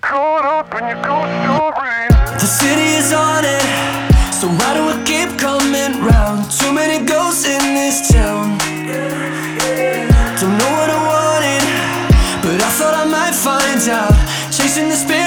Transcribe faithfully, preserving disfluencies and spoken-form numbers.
caught up in your ghost story. The city is on it, so why do I keep coming round? Too many ghosts in this town. Don't know what I wanted, but I thought I might find out. Chasing the spirit